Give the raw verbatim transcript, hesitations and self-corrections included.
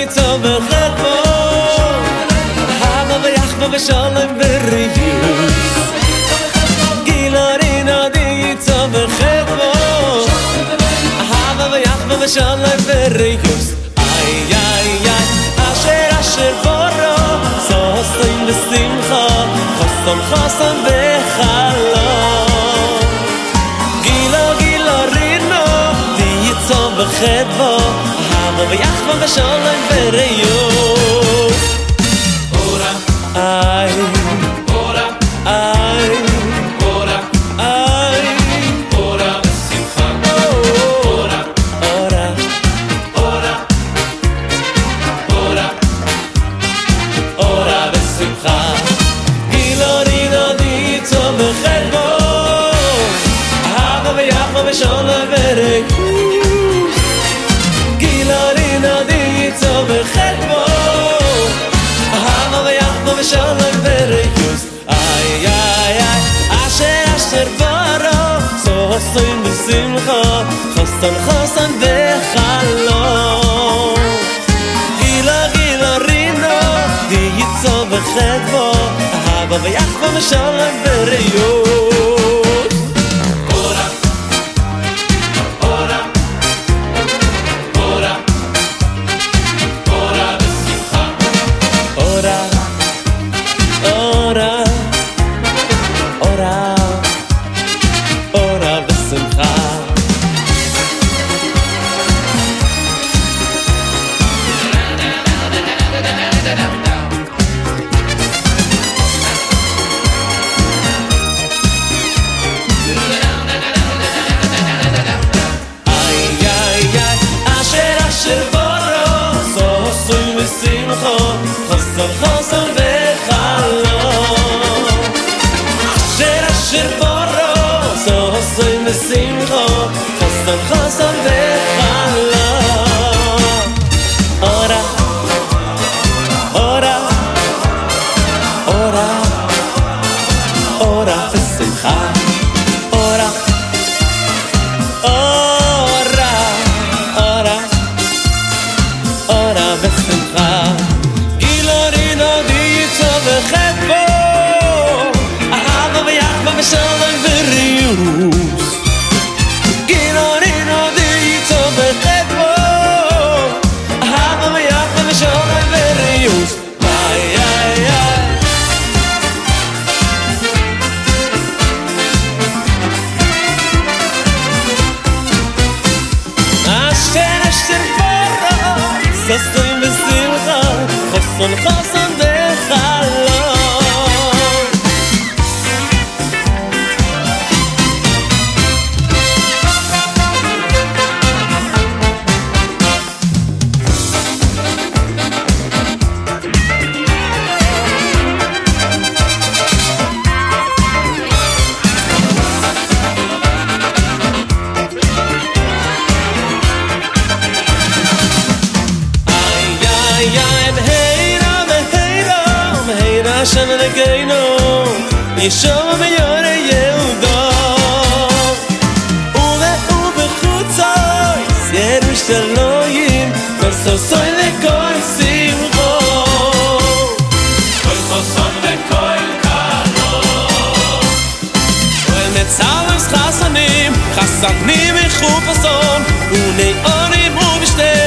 יצא בחרבו אהבה ויחבה ושלום וריוס גילורי נודי יצא בחרבו אהבה ויחבה ושלום וריוס איי איי איי אשר אשר בורו סוסים בשמחה חסון חסון בחלום גילו גילו רינו די יצא בחרבו אהבה ויחבה ושלום וריוס אורה איי אורה איי אורה איי אורה בשמחה אורה אורה אורה אורה אורה בשמחה גילורי נודי יצא בחרבו אהבה ויחבה ושלום וריוס גילורי נודי יצא בחרבו אהבה ויחבה ושלום וריוס איי איי איי אשר אשר בורו סוסים בשמחה חסון חסון בחלום גילו גילו רינו די יצא בחרבו אהבה ויחבה ושלום וריוס אורה אורה אורה אורה בשמחה אורה אורה אורה אורה בשמחה חסון חסון בחלום אשר אשר בורו סוסים בשמחה חסון חסון בחלום אורה אורה אורה אורה בשמחה אורה אורה אורה אורה בשמחה בחרבו אהבה ויחבה ושלום וריוס גילורי נודי יצא בחרבו אהבה ויחבה ושלום וריוס איי איי איי אשר אשר בורו סוסים בשמחה חסון חסון Hashem Elokeinu Yeshua b'yore Yehuda Ube ube chutzos Yerushalayim Kol soson v'kol simcho Kol soson v'kol kalon U'emetzalos chasanim Chasanim v'chupason U'ne'onim u'b'shtei